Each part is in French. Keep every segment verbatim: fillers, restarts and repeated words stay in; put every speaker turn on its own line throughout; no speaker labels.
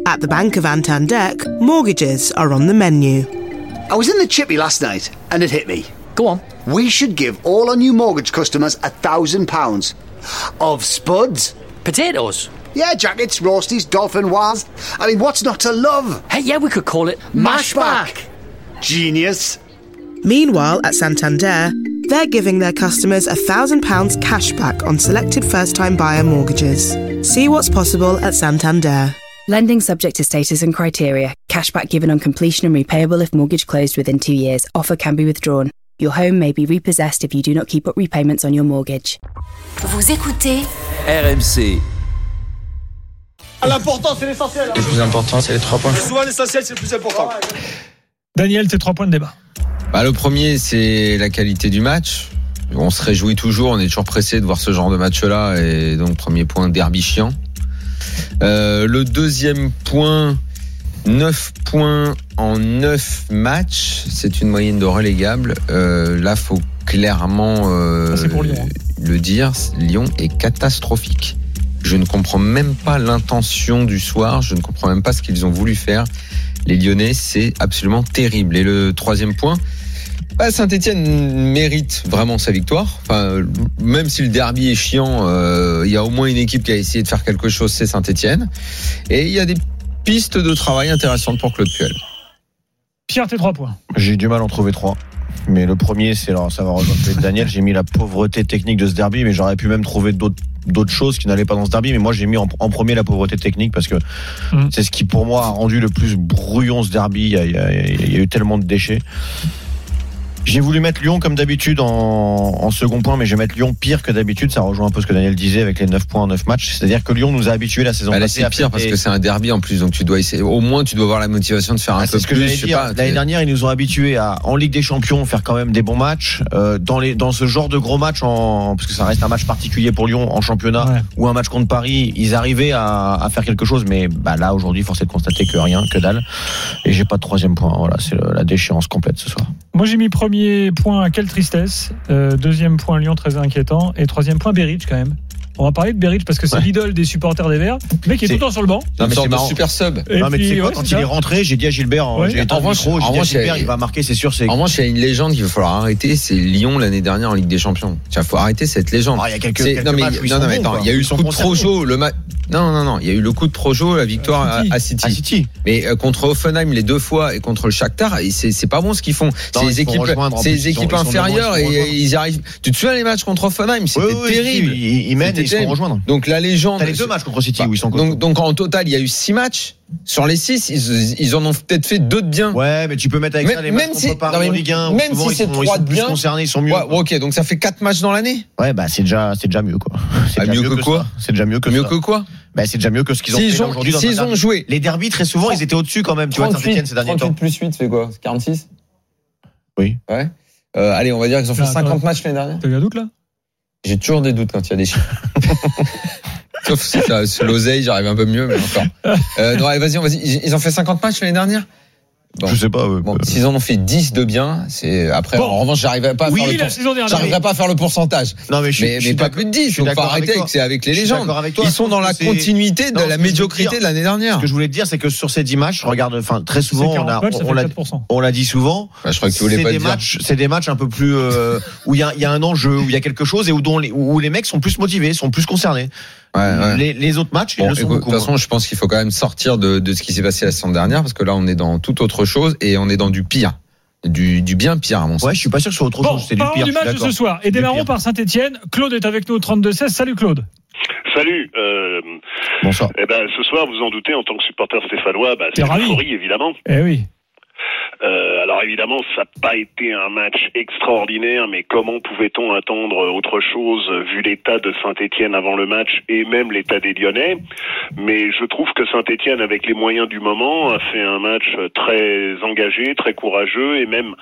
At the Bank of Antandek, mortgages are on the menu.
I was in the chippy last night and it hit me.
Go on.
We should give all our new mortgage customers a thousand pounds. Of spuds.
Potatoes?
Yeah, jackets, roasties, dolphin wires. I mean, what's not to love?
Hey, yeah, we could call it Mashback.
Genius.
Meanwhile, at Santander, they're giving their customers a thousand pounds cash back on selected first-time buyer mortgages. See what's possible at Santander.
Lending subject to status and criteria. Cashback given on completion and repayable if mortgage closed within two years. Offer can be withdrawn. Your home may be repossessed if you do not keep up repayments on your mortgage.
Vous écoutez
R M C.
L'important, c'est l'essentiel.
Le plus important, c'est les trois points.
Souvent, l'essentiel, c'est le plus important.
Daniel, tes trois points de débat.
Bah, le premier, c'est la qualité du match. On se réjouit toujours, on est toujours pressé de voir ce genre de match-là. Et donc, premier point, derby chiant. Euh, le deuxième point, neuf points en neuf matchs. C'est une moyenne de relégable. Euh, là, faut clairement euh,
Ça, c'est pour Lyon, hein.
le dire. Lyon est catastrophique. Je ne comprends même pas l'intention du soir. Je ne comprends même pas ce qu'ils ont voulu faire. Les Lyonnais, c'est absolument terrible. Et le troisième point, bah, Saint-Etienne mérite vraiment sa victoire. Enfin, même si le derby est chiant, euh, il y a au moins une équipe qui a essayé de faire quelque chose, c'est Saint-Etienne. Et il y a des pistes de travail intéressantes pour Claude Puel.
Pierre, tes trois points.
J'ai du mal à en trouver trois. Mais le premier, c'est, alors ça va rejoindre Daniel, j'ai mis la pauvreté technique de ce derby, mais j'aurais pu même trouver d'autres d'autres choses qui n'allaient pas dans ce derby, mais moi j'ai mis en, en premier la pauvreté technique parce que mmh. c'est ce qui pour moi a rendu le plus brouillon ce derby. Il y a, il y a, il y a eu tellement de déchets. J'ai voulu mettre Lyon comme d'habitude en, en second point, mais je vais mettre Lyon pire que d'habitude. Ça rejoint un peu ce que Daniel disait avec les neuf points en neuf matchs. C'est-à-dire que Lyon nous a habitués la saison
bah là,
passée.
C'est pire parce que c'est un derby en plus, donc tu dois essayer. Au moins, tu dois avoir la motivation de faire un
ah,
peu
c'est ce que
plus.
j'allais dire. Pas, L'année dernière, ils nous ont habitués à en Ligue des Champions faire quand même des bons matchs. Euh, dans les dans ce genre de gros matchs, en, parce que ça reste un match particulier pour Lyon en championnat ouais. ou un match contre Paris, ils arrivaient à, à faire quelque chose. Mais bah là, aujourd'hui, force est de constater que rien, que dalle. Et j'ai pas de troisième point. Voilà, c'est le, la déchéance complète ce soir.
Moi, j'ai mis premier point, quelle tristesse. Euh, deuxième point, Lyon, très inquiétant. Et troisième point, Berić, quand même. On va parler de Berić parce que c'est ouais. l'idole des supporters des Verts. Le mec est, est tout le temps sur le banc.
Non, mais c'est marrant. Super sub.
Et non, mais tu sais quoi, ouais, quand il ça. est rentré, j'ai dit à Gilbert, ouais. j'ai été en micro, j'ai dit à Gilbert, il va marquer, c'est sûr. C'est...
En revanche, il y a une légende qu'il va falloir arrêter, c'est Lyon l'année dernière en Ligue des Champions. Il faut arrêter cette légende.
Ah, il y a quelques, quelques
non, mais,
matchs où
non, non, mais
bons,
attends, il y a eu le coup de Projo, le match. Non, non, non, il y a eu le coup de Projo, la victoire à, à, City.
à City.
Mais euh, contre Hoffenheim les deux fois et contre le Shakhtar, c'est, c'est pas bon ce qu'ils font. C'est les équipes, c'est les équipes inférieures et ils arrivent. Tu te souviens les matchs contre Hoffenheim, c'était terrible.
Ils mènent et ils se font rejoindre.
Donc la légende.
T'as les deux matchs contre City où ils sont.
Donc, donc en total, il y a eu six matchs. Sur les six, ils, ils en ont peut-être fait deux de bien.
Ouais, mais tu peux mettre avec
même,
ça les matchs contre si, Paris en Ligue un.
Même si c'est trois de
plus
bien,
concernés, ils sont mieux.
Ouais, ok, donc ça fait quatre matchs dans l'année.
Ouais, bah c'est déjà, c'est déjà mieux quoi. C'est
ah,
déjà
mieux, mieux que, que quoi
C'est déjà mieux que
mieux
ça.
que quoi
Bah c'est déjà mieux que ce qu'ils ont
s'ils
fait
ont,
aujourd'hui.
S'ils ont joué
les derbys très souvent, ils étaient au-dessus quand même. Tu vois, Saint-Etienne ces derniers temps.
trente-huit plus huit, fait quoi? quarante-six.
Oui.
Ouais. Euh, allez, on va dire qu'ils ont fait cinquante matchs l'année dernière.
T'as eu un doute là?
J'ai toujours des doutes quand il y a des chiffres. Sauf si c'est l'oseille, j'arrive un peu mieux, mais encore. Euh, non, allez, vas-y, vas-y. Ils ont fait cinquante matchs l'année dernière?
Bon. Je sais pas. Euh,
bon, euh... s'ils en ont fait dix de bien, c'est après. Bon. En revanche, j'arriverai pas à
oui,
faire le
la saison dernière.
J'arriverai pas à faire le pourcentage.
Non, mais je suis,
mais,
je suis
mais pas plus de dix. Donc faut arrêter avec, c'est avec les légendes. Avec toi, ils sont dans la continuité de non, la médiocrité dire, de l'année dernière.
Ce que je voulais te dire, c'est que sur ces dix matchs, regarde, enfin très souvent, on a,
matchs,
on, l'a, on l'a dit souvent.
Bah, je crois que tu voulais
c'est
pas
des
dire.
matchs, c'est des matchs un peu plus euh, où il y a, il y a un enjeu, où il y a quelque chose et où, dont les, où les mecs sont plus motivés, sont plus concernés.
Ouais, ouais.
Les, les autres matchs,
bon,
ils le sont
écoute,
beaucoup.
De toute façon, je pense qu'il faut quand même sortir de, de ce qui s'est passé la saison dernière, parce que là, on est dans toute autre chose et on est dans du pire. Du, du bien pire, à mon sens.
Ouais, je suis pas sûr que ce soit autre
bon,
chose. C'est du pire.
Du match de ce soir. Et démarrons par Saint-Etienne. Claude est avec nous au trente-deux seize. Salut Claude.
Salut. Euh,
Bonsoir.
Eh ben, ce soir, vous en doutez, en tant que supporter stéphanois, bah, c'est l'euphorie, évidemment.
Eh oui.
Euh, alors évidemment, ça n'a pas été un match extraordinaire, mais comment pouvait-on attendre autre chose vu l'état de Saint-Etienne avant le match et même l'état des Lyonnais? Mais je trouve que Saint-Etienne, avec les moyens du moment, a fait un match très engagé, très courageux et même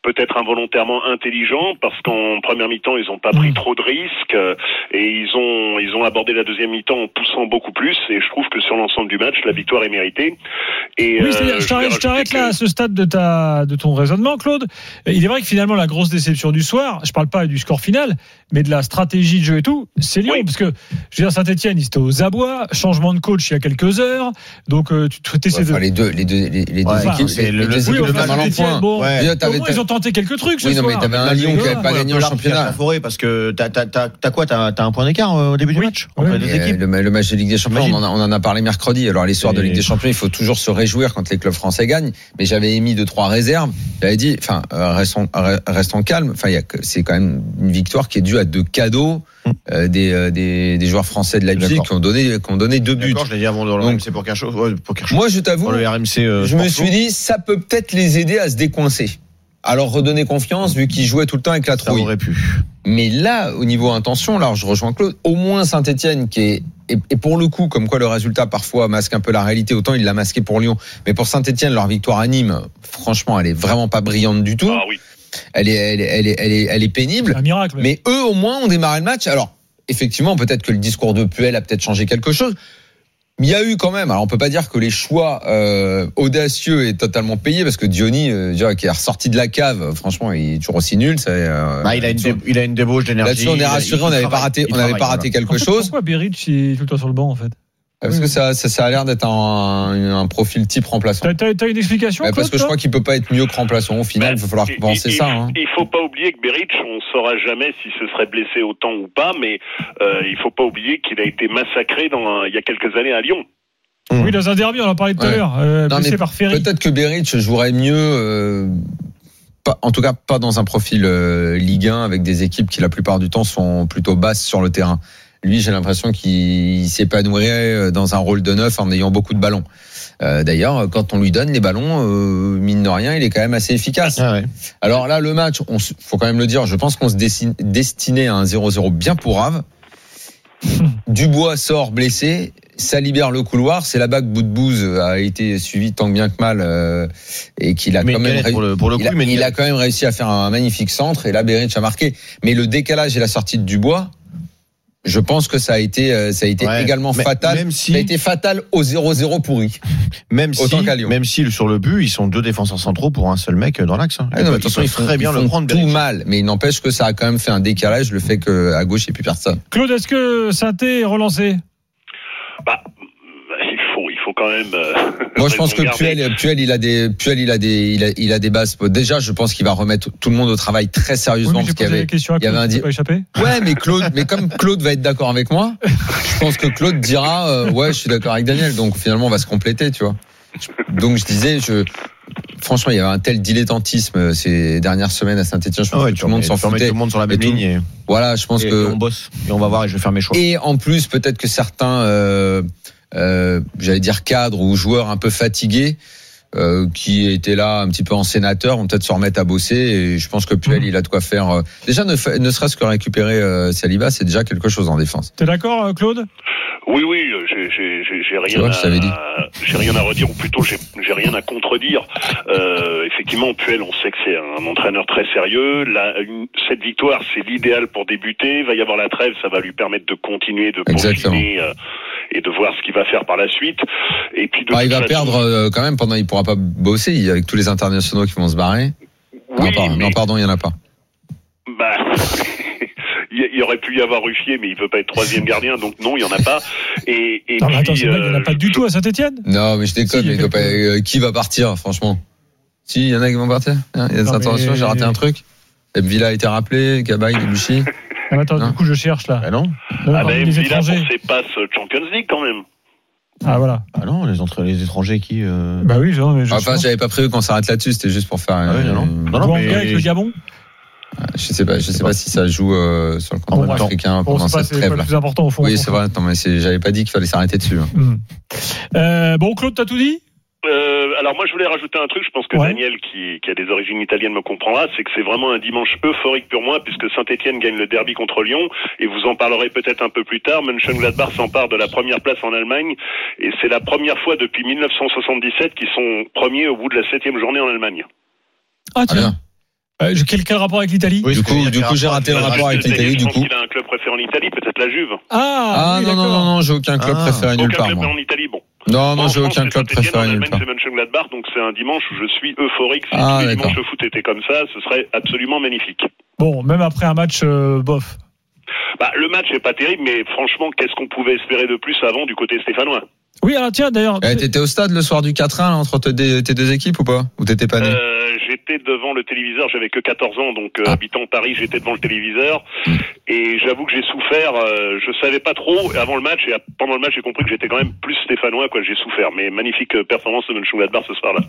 peut-être involontairement intelligent parce qu'en première mi-temps ils n'ont pas pris trop de risques euh, et ils ont ils ont abordé la deuxième mi-temps en poussant beaucoup plus et je trouve que sur l'ensemble du match la victoire est méritée. Et
oui,
euh,
je t'arrête, je t'arrête
que...
là à ce stade de ta de ton raisonnement, Claude. Il est vrai que finalement la grosse déception du soir, je parle pas du score final, mais de la stratégie de jeu et tout, c'est Lyon oui. Parce que je veux dire Saint-Etienne ils étaient aux abois, changement de coach il y a quelques heures, donc euh, tu traitais
ouais,
ces
enfin,
deux
les deux les deux les, les
ouais,
deux équipes
c'est
les
le,
deux
oui,
équipes de
mal en point.
Bon,
ouais. Au moins, ils ont tenté quelques trucs ce
oui, non,
soir.
mais t'avais un Lyon qui n'avait pas gagné en championnat.
La forêt parce que t'as t'as t'as, t'as quoi t'as, t'as un point d'écart au début oui. du match entre
oui.
les deux équipes.
Le, le match de Ligue des Champions, on en, a, on en a parlé mercredi. Alors les soirs et... de Ligue des Champions, il faut toujours se réjouir quand les clubs français gagnent. Mais j'avais émis deux trois réserves. J'avais dit, enfin, euh, restons restons calmes. Enfin, il y a c'est quand même une victoire qui est due à deux cadeaux. Euh, des, euh, des des joueurs français de Leipzig qui ont donné qui ont donné deux buts.
D'accord, je l'ai dit avant dans le R M C pour quelque chose. Ouais, pour quelque chose.
Moi, je t'avoue,
le R M C, euh,
je me suis dit ça peut peut-être les aider à se décoincer. Alors redonner confiance vu qu'ils jouaient tout le temps avec la trouille.
Ça aurait pu.
Mais là, au niveau intention, là, je rejoins Claude. Au moins Saint-Etienne qui est et, et pour le coup, comme quoi le résultat parfois masque un peu la réalité. Autant il l'a masqué pour Lyon, mais pour Saint-Etienne, leur victoire à Nîmes, franchement, elle est vraiment pas brillante du tout.
Ah oui.
Elle est elle est elle est elle est, elle est pénible.
C'est un miracle.
Mais eux, au moins, ont démarré le match. Alors. Effectivement, peut-être que le discours de Puel a peut-être changé quelque chose. Mais il y a eu quand même. Alors, on peut pas dire que les choix euh, audacieux est totalement payé parce que Diony, euh, déjà, qui est ressorti de la cave, franchement, il est toujours aussi nul. Ça, euh,
bah, il a une, dé- il a une débauche d'énergie.
Là-dessus, on est rassuré. On n'avait pas raté, on n'avait pas raté quelque
en fait,
chose.
Pourquoi Beric est tout le temps sur le banc en fait?
Parce que ça, ça, ça a l'air d'être un, un profil type remplaçant.
T'as, t'as, t'as une explication?
Bah, parce que je crois qu'il peut pas être mieux que remplaçant. Au final, il va falloir penser
il,
ça.
Il,
hein.
il faut pas oublier que Beric, on saura jamais si ce serait blessé autant ou pas, mais euh, il faut pas oublier qu'il a été massacré dans un, il y a quelques années à Lyon.
Mmh. Oui, dans un derby, on en parlait tout
ouais.
à l'heure. Euh,
non,
blessé par Ferry.
Peut-être que Beric jouerait mieux. Euh, pas, en tout cas, pas dans un profil euh, Ligue un avec des équipes qui la plupart du temps sont plutôt basses sur le terrain. Lui, j'ai l'impression qu'il s'épanouirait dans un rôle de neuf en ayant beaucoup de ballons. Euh, d'ailleurs, quand on lui donne les ballons, euh, mine de rien, il est quand même assez efficace.
Ah ouais.
Alors là, le match, on faut quand même le dire, je pense qu'on se dessine, destinait à un zéro zéro bien pourrave. Dubois sort blessé, ça libère le couloir. C'est là-bas que Boudbouz a été suivi tant bien que mal euh, et qu'il a
mais
quand même ré...
pour le, pour le coup,
il, a,
mais
il a quand même réussi à faire un magnifique centre et là Beric a marqué. Mais le décalage et la sortie de Dubois, je pense que ça a été, ça a été ouais, également mais, fatal. Même si, ça a été fatal au zéro zéro pourri.
Même
Autant
si,
qu'à Lyon.
Même si sur le but, ils sont deux défenseurs centraux pour un seul mec dans l'axe. Hein.
Ah non, attention, ils font bien le prendre tout Beric. Mal, mais il n'empêche que ça a quand même fait un décalage, le fait qu'à gauche il n'y ait plus personne.
Claude, est-ce que Saint-Étienne est relancé?
Bah, il faut, il faut quand même. Euh,
Moi, je pense que Puel, Puel, il a des, Puel, il a des, il a, il a des bases. Déjà, je pense qu'il va remettre tout le monde au travail très sérieusement.
Oui,
parce qu'il y avait,
il y avait un di... échappé.
Ouais, mais Claude, mais comme Claude va être d'accord avec moi, je pense que Claude dira, euh, ouais, je suis d'accord avec Daniel. Donc finalement, on va se compléter, tu vois. Donc je disais, je. Franchement, il y avait un tel dilettantisme ces dernières semaines à Saint-Etienne. Je pense oh ouais, que tout le monde s'en foutait.
Tout le monde sur la même ligne. Et...
Voilà, je pense
et,
que.
Et on bosse. Et on va voir et je vais faire mes choix.
Et en plus, peut-être que certains, euh, euh, j'allais dire cadres ou joueurs un peu fatigués, euh, qui étaient là un petit peu en sénateur, vont peut-être se remettre à bosser. Et je pense que Puel, mmh. il a de quoi faire. Euh, déjà, ne, ne serait-ce que récupérer euh, Saliba, c'est déjà quelque chose en défense.
T'es d'accord, Claude?
Oui, oui, j'ai, j'ai, j'ai, j'ai rien,
vois,
à, j'ai rien à redire, ou plutôt j'ai, j'ai rien à contredire. Euh, effectivement, Puel, on sait que c'est un entraîneur très sérieux. La, une, cette victoire, c'est l'idéal pour débuter. Il va y avoir la trêve, ça va lui permettre de continuer, de continuer euh, et de voir ce qu'il va faire par la suite. Et puis de
bah, il va façon, perdre euh, quand même pendant, il pourra pas bosser avec tous les internationaux qui vont se barrer.
Oui,
non, pardon,
mais...
non, pardon, il y en a pas.
Bah. Il aurait pu y avoir Ruffier, mais il veut pas être troisième gardien, donc non, il y en a pas. Et, et
non,
puis,
attends, c'est vrai, il y en a pas
euh,
du tout à Saint-Etienne.
Non, mais je déconne, si, mais il pas, euh, qui va partir, franchement? Si, il y en a qui vont partir. Il y a des non, interventions, mais... j'ai raté un truc. Villa a été rappelé, Cabaye, Debuchy.
Ah, attends, non. Du coup, je cherche là.
Ah non.
non ah, mais Villa pour ses passes Champions League quand même.
Ah voilà.
Ah non, les, entre, les étrangers qui. Euh...
Bah oui, non, mais je.
Enfin, j'avais pas prévu qu'on s'arrête là-dessus, c'était juste pour faire.
Ah oui, non, non.
non, non mais... avec le Gabon.
Je sais pas, je sais pas si ça joue euh, sur le continent bon, africain
bon,
pendant cette
c'est
trêve.
C'est pas le plus important au fond.
Oui, c'est vrai. Attends, mais c'est, j'avais pas dit qu'il fallait s'arrêter dessus. Hein.
Mmh. Euh, bon, Claude, t'as tout dit?
Euh, alors moi je voulais rajouter un truc, je pense que
ouais.
Daniel qui, qui a des origines italiennes me comprendra, c'est que c'est vraiment un dimanche euphorique pour moi puisque Saint-Etienne gagne le derby contre Lyon et vous en parlerez peut-être un peu plus tard. Mönchengladbach s'empare de la première place en Allemagne et c'est la première fois depuis dix-neuf cent soixante-dix-sept qu'ils sont premiers au bout de la septième journée en Allemagne.
Ah tiens. Euh, quel, quel rapport avec l'Italie?
Oui,
Du coup, du coup, j'ai raté le rapport avec l'Italie. Du
Je pense
coup.
qu'il a un club préféré en Italie, peut-être la Juve.
Ah,
Ah
oui,
non non
d'accord.
non non, j'ai aucun club
Ah.
préféré nulle
Aucun
part.
club
Moi.
en Italie, bon.
Non non,
En
j'ai
France,
aucun
c'est
club
Saint-Étienne,
préféré
en
nulle
Allemagne,
part.
c'est Mönchengladbach, donc c'est un dimanche où je suis euphorique. Si
Ah,
tous les
d'accord.
dimanches le foot était comme ça, ce serait absolument magnifique.
Bon, même après un match euh, bof.
Bah, le match est pas terrible, mais franchement, qu'est-ce qu'on pouvait espérer de plus avant du côté stéphanois?
Oui, alors tiens, d'ailleurs.
Eh, t'étais au stade le soir du quatre un là, entre tes deux, tes deux équipes ou pas? Ou t'étais pas né?
Euh, j'étais devant le téléviseur, j'avais que quatorze ans, donc euh,
Ah.
habitant Paris, j'étais devant le téléviseur, et j'avoue que j'ai souffert, euh, je savais pas trop avant le match, et pendant le match j'ai compris que j'étais quand même plus stéphanois, quoi, j'ai souffert, mais magnifique performance de Mönchengladbach ce soir-là.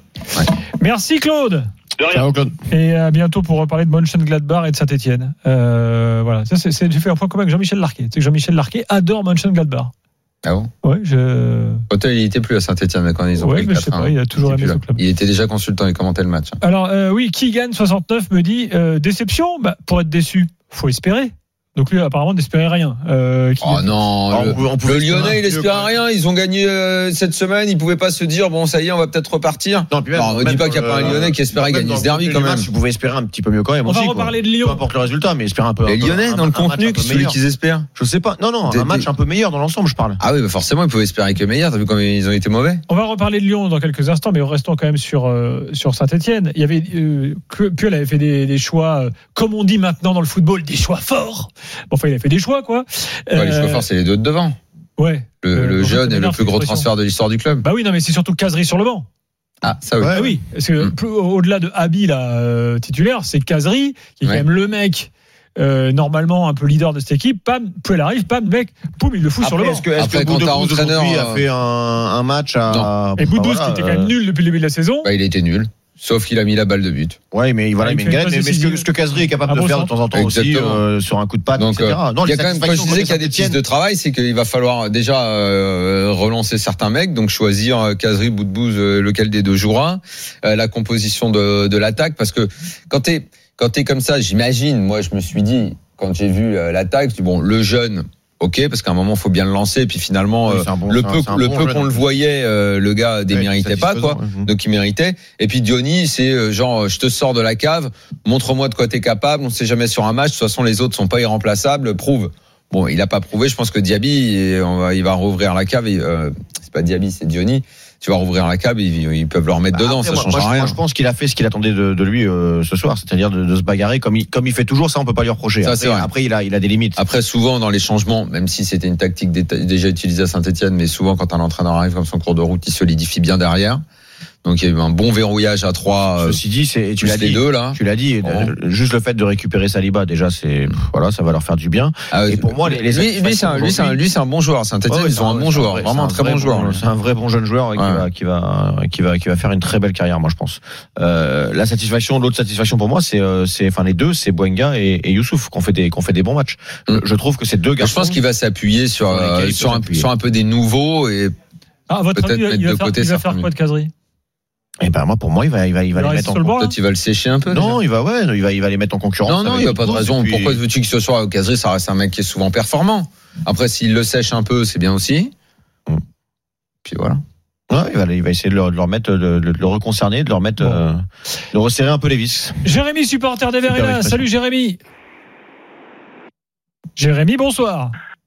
Merci Claude.
De rien.
Ciao, Claude.
Et à bientôt pour reparler de Mönchengladbach et de Saint-Etienne. Euh, voilà, ça c'est, c'est, j'ai fait un point commun avec Jean-Michel Larquet. C'est que Jean-Michel Larquet adore Mönchengladbach.
Ah bon?
Ouais, je.
Autant il était plus à Saint-Etienne quand ils ont
Ouais,
pris
mais
le
je sais
quatre un.
pas, il a toujours
était
aimé
plus
ce
là.
club.
Il était déjà consultant, il commentait le match.
Alors euh, oui, Keegan soixante-neuf me dit euh, déception. Bah, pour être déçu, faut espérer. Donc lui apparemment n'espérait rien. Euh,
Oh non,
Ah,
le,
on pouvait- on pouvait
le
espérer un
Lyonnais il
peu,
espérait
quoi.
rien. Ils ont gagné euh, cette semaine. Ils pouvaient pas se dire bon ça y est on va peut-être repartir.
Non, puis même,
Alors, on
même
dit pas
dans
qu'il y a pas un
le-
Lyonnais qui espérait
même
gagner
dans
ce
le
derby
contenu
quand
du
même.
match, Vous pouvez espérer un petit peu mieux quand même
On va
aussi.
reparler
quoi.
de Lyon.
Peu importe le résultat, mais espérer un peu.
Les
un peu-
Lyonnais
un-
dans le
un match un
contenu,
peu
celui
meilleur.
qu'ils espèrent.
Je sais pas. Non, non,
T'es-
un match
t'es-
un peu meilleur dans l'ensemble, je parle.
Ah oui, bah forcément ils pouvaient espérer que meilleur. T'as vu comme ils ont été mauvais.
On va reparler de Lyon dans quelques instants, mais restons quand même sur euh, sur Saint-Etienne. Il y avait euh, que- Puel avait fait des, des choix, euh, comme on dit maintenant dans le football, des choix forts. Bon, enfin, il a fait des choix, quoi.
Ouais, les
Euh,
choix forts c'est les deux de devant.
Ouais.
Le,
Euh,
le
en fait,
jeune
ça
et le
m'énerve,
plus gros
cette expression.
transfert de l'histoire du club.
Bah oui, non, mais c'est surtout Cazerie sur le banc.
Ah ça oui.
Ouais.
Ah oui, parce que
Mm.
plus- au-delà de Abi, là, euh, titulaire, c'est Cazerie qui est
Ouais.
quand même le mec. Euh, normalement un peu leader de cette équipe, pam, Puel arrive, pam, mec, poum, il le fout sur le
Après,
banc.
est-ce que, est-ce
Après,
que
quand t'as
Boudou
entraîneur,
aujourd'hui a
euh,
fait un, un match à.
Et Boudous
Voilà,
qui était quand même
euh,
nul depuis le début de la saison.
Bah, il était nul. Sauf qu'il a mis la balle de but.
Ouais, mais voilà,
Ah, il
il met
fait
une
une
galette.
passe
Mais, mais ce
décisive.
que, ce que Cazerie est capable
Un
de
beau
faire de
centre.
temps en temps aussi
Exactement.
euh, sur un coup de patte,
Donc,
et cetera.
euh,
Non,
il y
les
a quand même, quand je
satisfactions
disais
côté
qu'il y a des pistes
Saint-Étienne-
de travail, c'est qu'il va falloir déjà euh, relancer certains mecs, donc choisir euh, Cazerie, Boudbouz, euh, lequel des deux jouera, euh, la composition de, de l'attaque, parce que quand t'es quand t'es comme ça, j'imagine, moi je me suis dit quand j'ai vu euh, l'attaque, je dis, bon le jeune. Ok, parce qu'à un moment, faut bien le lancer. Et puis finalement,
Oui,
euh,
c'est un bon-
le
c'est un-
peu,
c'est un
le
bon
peu
jeune,
qu'on
en
le
plus.
voyait, euh, le gars déméritait
Ouais,
pas, quoi.
satisfaisant, ouais.
Donc il méritait. Et puis Diony, c'est euh, genre, je te sors de la cave, montre-moi de quoi t'es capable. On sait jamais sur un match. De toute façon, les autres sont pas irremplaçables. Prouve. Bon, il a pas prouvé. Je pense que Diaby, et on va, il va rouvrir la cave. Et, euh, c'est pas Diaby, c'est Diony. Tu vas rouvrir la cave, ils, ils peuvent le remettre
Bah,
dedans.
après,
Ça
moi,
change
moi, je-
rien.
Moi, je pense qu'il a fait ce qu'il attendait de, de lui euh, ce soir, c'est-à-dire de, de se bagarrer comme il, comme il fait toujours. Ça, on peut pas lui reprocher.
Ça,
Après,
c'est vrai.
après, il a, il a des limites.
Après, souvent, dans les changements, même si c'était une tactique dé- déjà utilisée à Saint-Etienne, mais souvent, quand un entraîneur arrive comme son cours de route, il solidifie bien derrière. Donc, il y a eu un bon verrouillage à trois. euh,
Ceci dit, c'est, tu
plus
l'as
les
dit,
deux, là.
tu l'as dit,
Bon.
euh, juste le fait de récupérer Saliba, déjà, c'est, pff, voilà, ça va leur faire du bien.
Ah,
Et pour moi, les, les
lui, lui, c'est un, lui, c'est un, lui, c'est un bon joueur. Saint-Etienne,
Ouais, ouais,
ils ont un
c'est
bon
c'est
joueur.
vrai,
Vraiment
c'est
un très
vrai
bon joueur.
C'est un vrai bon jeune joueur ouais, qui,
Ouais.
va, qui va, qui va, qui va faire une très belle carrière, moi, je pense. Euh, la satisfaction, l'autre satisfaction pour moi, c'est, euh, c'est, enfin, les deux, c'est Boenga et, et Youssouf qui ont fait des, qui ont fait des bons matchs.
Mm.
Je, je trouve que ces deux
Je
garçons.
pense qu'il va s'appuyer sur,
Sur lesquels
euh,
il
sur,
peut
un,
s'appuyer.
sur un peu des nouveaux et
Ah, à votre
peut-être
avis,
mettre
il va
de
faire,
côté
il va faire
certains
quoi de Cazerie?
Et ben, moi, pour moi, il va, il va, il va
Il va
les
rester
mettre en
sur le banc, là
peut-être il va le sécher un peu.
Non, il va, ouais, il va, il va les mettre en concurrence.
Non, non,
avec
il n'y a pas de
Boudbouz,
raison.
et puis-
Pourquoi veux-tu que ce soit au Cazerie? Ça reste un mec qui est souvent performant. Après, s'il le sèche un peu, c'est bien aussi.
Mm.
Puis voilà.
Ouais, il va, il va essayer de leur, de leur mettre, de, de le reconcerner, de leur mettre,
Bon.
euh, de resserrer un peu les vis.
Jérémy, supporter des Verts, est
Super
là.
expression.
Salut Jérémy. Jérémy, bonsoir.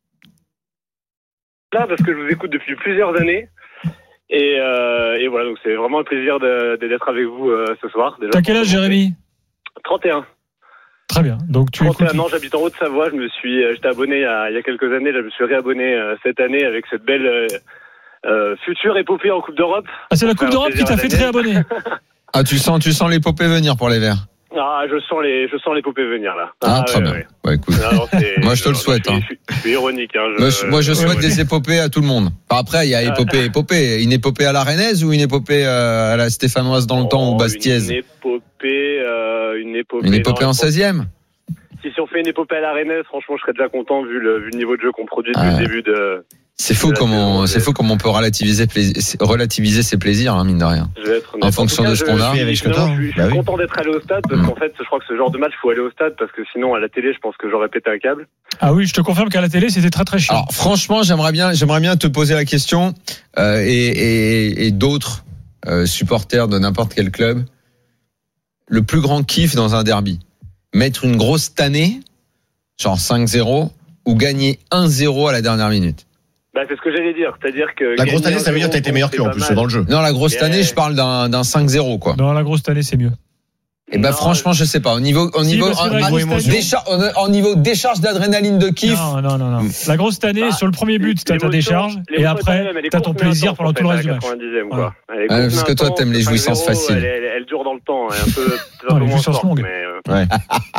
Là, parce que je vous écoute depuis plusieurs années. Et, euh, et voilà, donc c'est vraiment un plaisir de, de- d'être avec vous euh, ce soir. Déjà,
T'as quel âge, Jérémy?
trente et un.
Très bien. Donc tu
trente et un
écoutes.
ans, j'habite en Haute-Savoie. Je me suis, euh, j'étais abonné il y, a, il y a quelques années. Là, je me suis réabonné euh, cette année avec cette belle euh, euh, future épopée en Coupe d'Europe.
Ah, c'est la
Pour
Coupe
faire
d'Europe qui
plaisir
t'a
à
fait
Daniel.
très abonné.
Ah, tu sens, tu sens l'épopée venir pour les Verts.
Ah, je sens les, je sens l'épopée venir là.
Ah, très
ouais,
bien.
ouais.
Bah, écoute.
Non, non, c'est-
Moi, je te le
non,
souhaite,
Je suis,
hein.
je suis- je suis ironique. Hein, je,
Moi, je, moi, je souhaite
ouais, ouais.
des épopées à tout le monde. Enfin, après, il y a épopée, épopée. Une épopée à la Rennaise ou une épopée euh, à la Stéphanoise dans le temps
Oh,
ou Bastiaise?
Une épopée, euh, une épopée.
Une épopée
non,
en
je pense-
seizième?
Si, si on fait une épopée à la Rennaise, franchement, je serais déjà content vu le, vu le niveau de jeu qu'on produit depuis
Ah.
le début de.
C'est fou
de la
comment,
saison.
c'est fou comment on peut relativiser, plais- relativiser ses plaisirs, hein, mine de rien.
Je vais être honnête.
En fonction
tout cas,
de ce
je-
qu'on a.
je suis-
Avec ce que
finalement,
t'as.
Je suis, je
Bah
suis
oui.
content d'être allé au stade parce
Mm.
qu'en fait, je crois que ce genre de match, faut aller au stade parce que sinon, à la télé, je pense que j'aurais pété un câble.
Ah oui, je te confirme qu'à la télé, c'était très très chiant.
Alors, franchement, j'aimerais bien, j'aimerais bien te poser la question, euh, et, et, et d'autres euh, supporters de n'importe quel club. le plus grand kiff dans un derby? Mettre une grosse tannée, genre cinq zéro, ou gagner un zéro à la dernière minute?
Bah, c'est ce que j'allais dire. C'est-à-dire que.
La grosse année, ça veut dire que t'as été meilleur que en plus dans le jeu.
Non, la grosse année, je parle d'un, d'un cinq zéro, quoi.
Non, la grosse année, c'est mieux.
Et ben, franchement, je sais pas. Au niveau, au
Si,
niveau,
parce que la
en,
grosse
en,
année-
déchar- en, en niveau décharge d'adrénaline de kiff.
Non, non, non, non. La grosse année,
Bah,
sur le premier but, t'as ta
l'émotion-
décharge, et
l'émotion
après,
elle est
t'as ton
courte, mais
plaisir
intense,
pendant
en
tout le
fait,
reste du
à
match.
quatre-vingt-dixième,
Voilà.
quoi. Elle est
Ouais,
courte,
parce que
mais
toi,
intense,
t'aimes les
cinq
jouissances
zéro,
faciles.
Elle, elle, elle dure dans le temps, elle est un peu, un
Non,
peu
les
moins
jouissances
forte,
longues.
mais, euh,
Ouais.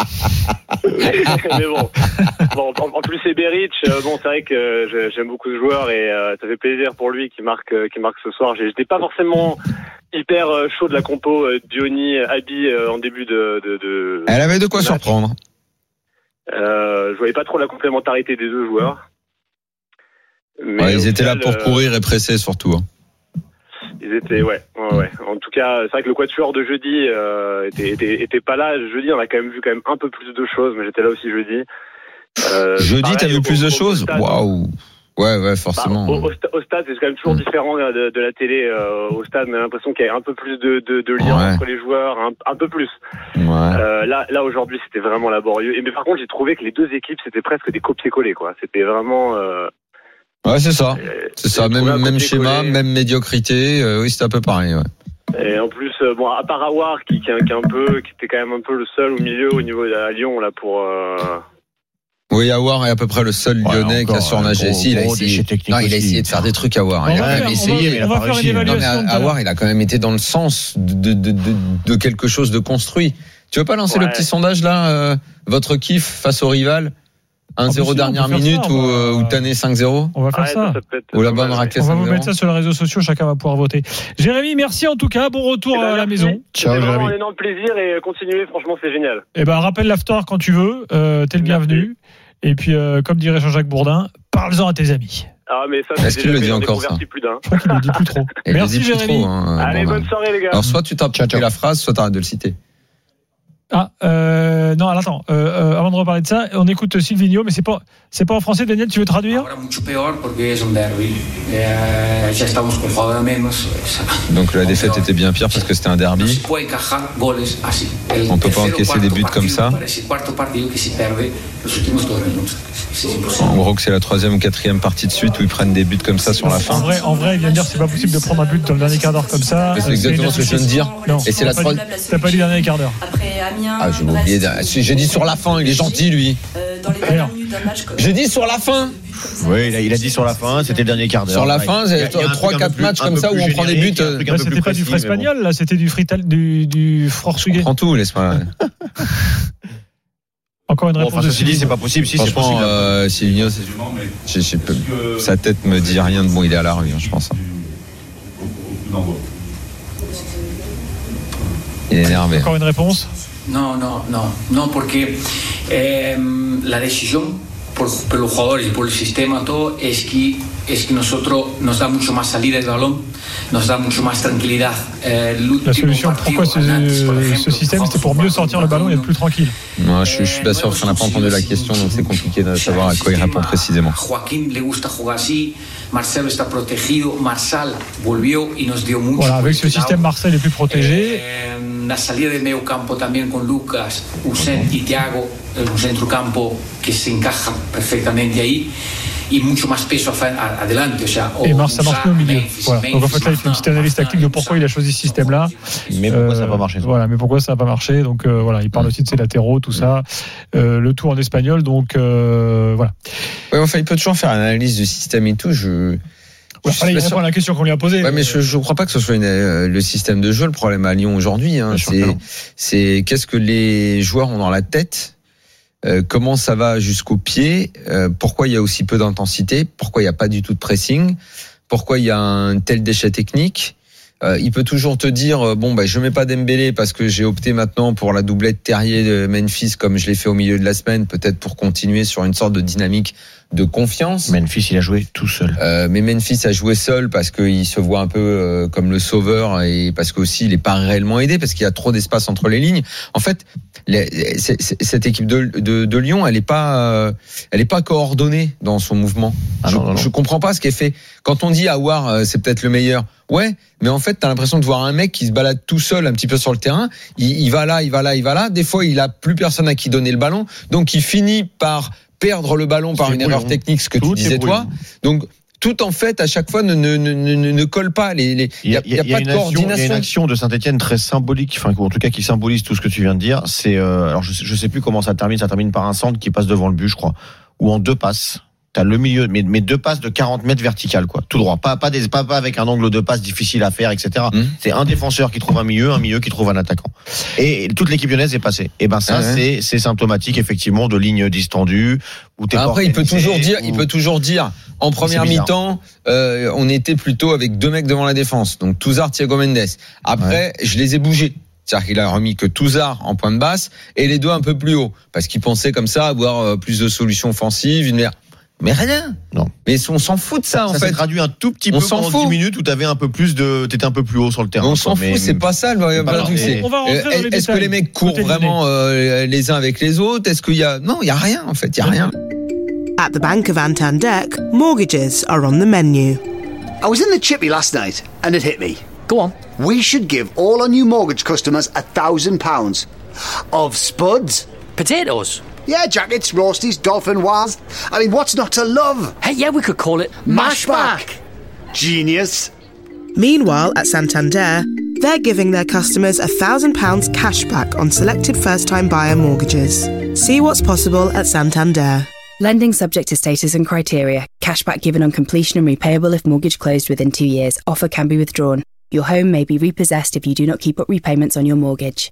mais bon. Bon, en, en plus c'est Beric. Euh, bon, c'est vrai que je- j'aime beaucoup ce joueur et euh, ça fait plaisir pour lui qui marque, euh, qui marque ce soir. J'ai- J'étais pas forcément hyper euh, chaud de la compo euh, Diony, Abi euh, en début de. de, de
Elle avait de quoi
match.
surprendre.
Euh, je voyais pas trop la complémentarité des deux joueurs. Mais
Ouais, ils
au
étaient là
final,
pour
euh,
courir et presser surtout. hein.
Ils étaient, ouais, ouais, ouais. En tout cas, c'est vrai que le quatuor de jeudi euh, était, était, était pas là. Jeudi, on a quand même vu quand même un peu plus de choses, mais j'étais là aussi jeudi. Euh,
Jeudi,
pareil,
t'as vu
au-
plus de
au- au
choses?
stade.
Waouh. Ouais, ouais,
Bah,
forcément.
au, au sta- au stade, c'est quand même toujours
Mm.
différent de, de la télé. Euh, au stade, on a l'impression qu'il y a un peu plus de, de, de lien
Ouais.
entre les joueurs, un, un peu plus.
Ouais.
Euh, là, là aujourd'hui, c'était vraiment laborieux. Et mais par contre, j'ai trouvé que les deux équipes, c'était presque des copier-coller, quoi. C'était vraiment. Euh,
Ouais, c'est ça.
euh,
C'est ça.
j'ai trouvé
Même,
un
même
copier-coller.
schéma, même médiocrité. Euh, oui, c'était un peu pareil. Ouais.
Et en plus, euh, bon, à part Aouar, qui, qui, qui est un peu, qui était quand même un peu le seul au milieu au niveau de à Lyon là pour. Euh,
Oui, Aouar est à peu près le seul
Ouais,
Lyonnais qui a
encore,
surnagé.
gros-
Si, il a
gros
essayé.
déchet technique
Non, il a
aussi.
essayé de faire des trucs Aouar.
On
Il a
va
quand
faire-
même
on
essayé,
va-
mais
il a
on
pas
va faire une
réussi.
Non, mais
évaluation. tout à l'heure.
Aouar, il a quand même été dans le sens de, de, de, de quelque chose de construit. Tu veux pas lancer
Ouais.
le petit sondage là, euh, votre kiff face au rival? un zéro
Ah, mais si, on
dernière
peut faire
minute
ça,
ou,
on va-
euh, ou Tanné cinq zéro?
On va faire
ouais,
ça.
ça peut être
Ou la
pas
bonne
mal,
raclée
On va vous
cinq zéro?
mettre ça sur les réseaux sociaux, chacun va pouvoir voter. Jérémy, merci en tout cas, bon retour
Eh ben,
à la
merci.
maison.
C'était vraiment un énorme plaisir et continuez, franchement, c'est génial.
Et ben rappelle l'after quand tu veux, euh, t'es le
Merci.
bienvenu. Et puis, euh, comme dirait Jean-Jacques Bourdin, parle-en à tes amis.
Ah, mais ça,
Est-ce
c'est
qu'il
déjà
le dit
fait, j'en ai
encore, ça
converti plus d'un.
Je crois qu'il le dit plus trop.
Et il le
Merci
dit plus
Jérémy.
trop, hein,
Allez,
Bourdin.
bonne soirée, les gars.
Alors, soit tu t'as pris la phrase, soit t'arrêtes de le citer.
Ah, euh, non, alors, attends, euh, euh, avant de reparler de ça, on écoute Silvino, mais c'est pas, c'est pas en français. Daniel, tu veux traduire?
Ahora mucho peor porque es un derby. Eh, ya estamos con jugadores menos.
Donc la défaite était bien pire parce que c'était un
No
derby.
se puede encajar goles así. El
On peut pas
tercero,
encaisser des
cuarto
buts comme
partido
ça.
Parece cuarto partido que se perde los últimos dos minutos. C'est imposible.
En gros, que c'est la troisième ou quatrième partie de suite où ils prennent des buts comme ça sur la
En
fin.
vrai, en vrai, il vient de dire que c'est pas possible de prendre un but dans le dernier quart d'heure comme ça.
C'est
Euh,
exactement
une
ce que je viens de dire.
Non,
Et c'est la
t'as pas dit-
troisième.
T'as pas dit dernier quart d'heure.
Après Amiens,
Ah, j'ai oublié. de- J'ai dit sur la fin, il est gentil lui.
euh, dans les dernières minutes d'un match comme
J'ai dit sur la fin.
Oui, il a, il a dit sur la fin, c'était le dernier quart d'heure.
Sur la
Ouais.
fin,
Il y a-
c'est
il y a un
trois,
truc un
quatre
peu plus-
matchs
un
comme
peu
ça où
plus
on prend des
générique,
buts,
un truc un
Bah,
peu
c'était
plus
pas du
précis, mais bon.
espagnol, là, c'était du frital, du, du portugais.
Prends tout, laisse-moi.
Encore une
Bon,
réponse
enfin,
de
ceci dit,
Silvino.
c'est pas possible. Si, c'est
Franchement,
possible.
euh, Silvino, c'est- j'ai- j'ai peu- sa tête me dit rien de bon. Il est à la rue, hein, je pense. hein. Il est énervé.
Encore une réponse.
No, no, no, no, porque eh, la decisión por, por los jugadores y por el sistema, todo, es que, es que nosotros nos da mucho más salida del balón, nos da mucho más tranquilidad. Eh, el
La
último
solution,
partido,
pourquoi ce,
antes, por
ce
ejemplo,
système, c'était pour mieux sortir le ballon et être plus tranquille.
Moi, je, je suis pas sûr parce qu'on n'a pas entendu la question, donc c'est compliqué de savoir à quoi il répond précisément.
Joaquín le gusta jugar así, Marcelo está protegido, Marsal volvió y nos dio mucho.
Voilà, avec ce système, Marcel est plus protégé.
Eh, la salida del medio campo también con Lucas, Usen y Thiago, un centrocampo que se encaja perfectamente ahí y mucho más peso a- adelante. O sea,
Et Mars, ça marche mieux au milieu.
Memphis,
Voilà. Donc en fait, là, il fait une petite analyse tactique de pourquoi il a choisi ce système-là.
Mais pourquoi
Euh,
ça n'a pas marché ça
Voilà, mais pourquoi ça n'a pas marché. Donc euh, voilà, il parle aussi de ses latéraux, tout ça. Euh, le tout en espagnol, donc euh, voilà.
Ouais, enfin, il peut toujours faire une analyse du système et tout. Je.
Ouais,
je suis
allez, il
pas
répond
sûr.
à la question qu'on lui a posée.
Ouais, mais je ne crois pas que ce soit une, euh, le système de jeu le problème à Lyon aujourd'hui. Hein.
Bien sûr que
C'est,
non.
c'est qu'est-ce que les joueurs ont dans la tête, euh, comment ça va jusqu'au pied, euh, pourquoi il y a aussi peu d'intensité, pourquoi il n'y a pas du tout de pressing, pourquoi il y a un tel déchet technique. Euh, il peut toujours te dire euh, bon bah je mets pas Dembélé parce que j'ai opté maintenant pour la doublette Terrier de Memphis comme je l'ai fait au milieu de la semaine, peut-être pour continuer sur une sorte de dynamique de confiance.
Memphis, il a joué tout seul.
Euh, mais Memphis a joué seul parce qu'il se voit un peu euh, comme le sauveur et parce qu'aussi il n'est pas réellement aidé parce qu'il y a trop d'espace entre les lignes. En fait, les, c'est, c'est, cette équipe de, de, de Lyon, elle n'est pas, euh, elle est pas coordonnée dans son mouvement.
Ah
je,
non, non, non.
je comprends pas ce qui est fait. Quand on dit Aouar, euh, c'est peut-être le meilleur. Ouais, mais en fait, t'as l'impression de voir un mec qui se balade tout seul un petit peu sur le terrain. Il, il va là, il va là, il va là. Des fois, il a plus personne à qui donner le ballon, donc il finit par perdre le ballon par
C'est
une
brouillon.
erreur technique, ce que
Tout
tu disais
est
toi.
brouillon.
Donc tout en fait à chaque fois ne ne ne ne, ne colle pas. Les, les
Il y a,
il y a,
il y a
pas
une
de
action, il y a
coordination.
une action de Saint-Etienne très symbolique, enfin en tout cas qui symbolise tout ce que tu viens de dire. C'est euh, alors je sais, je sais plus comment ça termine. Ça termine par un centre qui passe devant le but, je crois, ou en deux passes. T'as le milieu, mais, mais deux passes de quarante mètres verticales, quoi, tout droit. Pas pas des pas, pas avec un angle de passe difficile à faire, et cetera. Mmh. C'est un défenseur qui trouve un milieu, un milieu qui trouve un attaquant. Et toute l'équipe lyonnaise est passée. Et ben ça,
ah ouais.
c'est c'est symptomatique effectivement de lignes distendues. Où t'es
Après, il peut toujours dire,
ou...
il peut toujours dire, en première mi-temps, euh, on était plutôt avec deux mecs devant la défense, donc Touzard, Thiago Mendes. Après, ouais. je les ai bougés. C'est-à-dire qu'il a remis que Touzard en point de basse et les deux un peu plus haut, parce qu'il pensait comme ça avoir plus de solutions offensives, une mais rien.
Non.
Mais on s'en fout de ça,
ça
en
ça
fait.
Ça s'est traduit un tout petit
on
peu pendant
fout.
dix minutes où t'avais un peu plus de, t'étais un peu plus haut sur le terrain.
On s'en fout, mais, c'est pas ça le vrai truc. C'est,
on va rentrer dans les
est-ce
détails.
que les mecs courent vraiment euh, les uns avec les autres? Est-ce qu'il y a, non, il y a rien, en fait, il y a rien.
At the Bank of Antandek, mortgages are on the menu.
I was in the chippy last night and it hit me.
Go on.
We should give all our new mortgage customers a thousand pounds of spuds.
Potatoes?
Yeah, jackets, roasties, dolphin wires. I mean, what's not to love?
Hey, yeah, we could call it Mashback.
Genius.
Meanwhile, at Santander, they're giving their customers a thousand pounds cash back on selected first-time buyer mortgages. See what's possible at Santander.
Lending subject to status and criteria. Cashback given on completion and repayable if mortgage closed within two years. Offer can be withdrawn. Your home may be repossessed if you do not keep up repayments on your mortgage.